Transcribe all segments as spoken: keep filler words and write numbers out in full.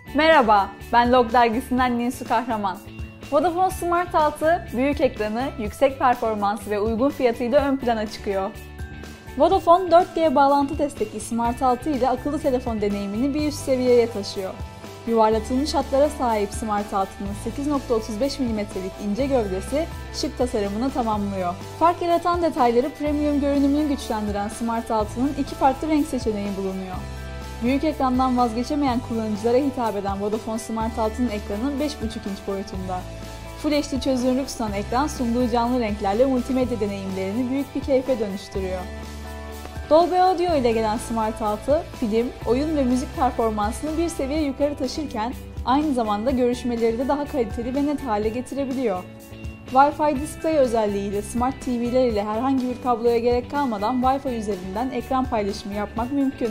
Merhaba, ben Log dergisinden Ninsu Kahraman. Vodafone Smart altı, büyük ekranı, yüksek performansı ve uygun fiyatıyla ön plana çıkıyor. Vodafone dört G bağlantı destekli Smart altı ile akıllı telefon deneyimini bir üst seviyeye taşıyor. Yuvarlatılmış hatlara sahip Smart altının sekiz nokta otuz beş milimetrelik ince gövdesi şık tasarımını tamamlıyor. Fark yaratan detayları premium görünümünü güçlendiren Smart altının iki farklı renk seçeneği bulunuyor. Büyük ekrandan vazgeçemeyen kullanıcılara hitap eden Vodafone Smart altının ekranı beş buçuk inç boyutunda. Full H D çözünürlük sunan ekran sunduğu canlı renklerle multimedya deneyimlerini büyük bir keyfe dönüştürüyor. Dolby Audio ile gelen Smart altı, film, oyun ve müzik performansını bir seviye yukarı taşırken aynı zamanda görüşmeleri de daha kaliteli ve net hale getirebiliyor. Wi-Fi Display özelliğiyle Smart T V'ler ile herhangi bir kabloya gerek kalmadan Wi-Fi üzerinden ekran paylaşımı yapmak mümkün.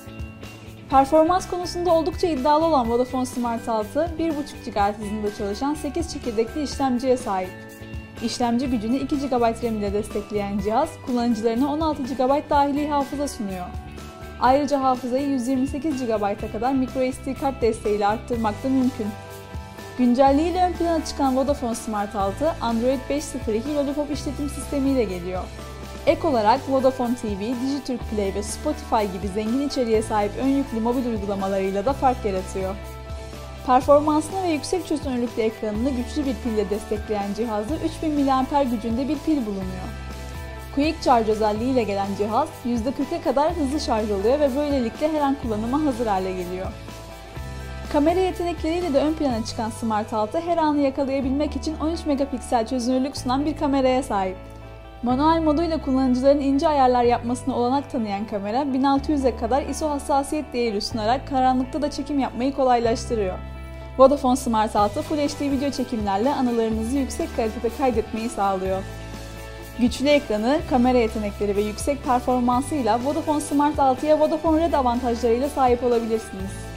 Performans konusunda oldukça iddialı olan Vodafone Smart altı, bir buçuk gigahertz hızında çalışan sekiz çekirdekli işlemciye sahip. İşlemci gücünü iki gigabayt RAM ile destekleyen cihaz, kullanıcılarına on altı gigabayt dahili hafıza sunuyor. Ayrıca hafızayı yüz yirmi sekiz gigabayta kadar microSD kart desteğiyle arttırmak da mümkün. Güncelliğiyle ön plana çıkan Vodafone Smart altı, Android beş nokta sıfır iki Lollipop işletim sistemiyle geliyor. Ek olarak Vodafone T V, Digiturk Play ve Spotify gibi zengin içeriğe sahip ön yüklü mobil uygulamalarıyla da fark yaratıyor. Performansını ve yüksek çözünürlüklü ekranını güçlü bir pille destekleyen cihazda üç bin miliamper gücünde bir pil bulunuyor. Quick Charge özelliğiyle gelen cihaz yüzde kırka kadar hızlı şarj oluyor ve böylelikle her an kullanıma hazır hale geliyor. Kamera yetenekleriyle de ön plana çıkan Smart altı her anı yakalayabilmek için on üç megapiksel çözünürlük sunan bir kameraya sahip. Manuel moduyla kullanıcıların ince ayarlar yapmasına olanak tanıyan kamera bin altı yüze kadar I S O hassasiyet değeri sunarak karanlıkta da çekim yapmayı kolaylaştırıyor. Vodafone Smart altı Full H D video çekimlerle anılarınızı yüksek kalitede kaydetmeyi sağlıyor. Güçlü ekranı, kamera yetenekleri ve yüksek performansıyla Vodafone Smart altıya Vodafone Red avantajlarıyla sahip olabilirsiniz.